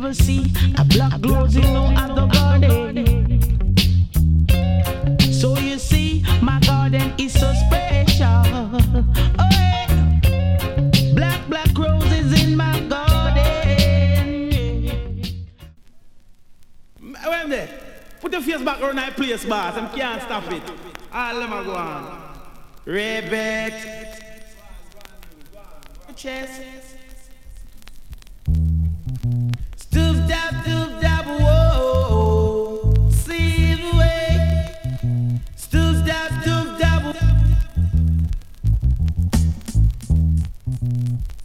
never see a black glows in no other garden. So you see, my garden is so special. Oh, yeah. Black roses in my garden. Wait there. Put your face back around that place, boss. I can't stop it. All them are go on. Rebet. Chest. Stoof dab, whoa. See the way. Stoof dab.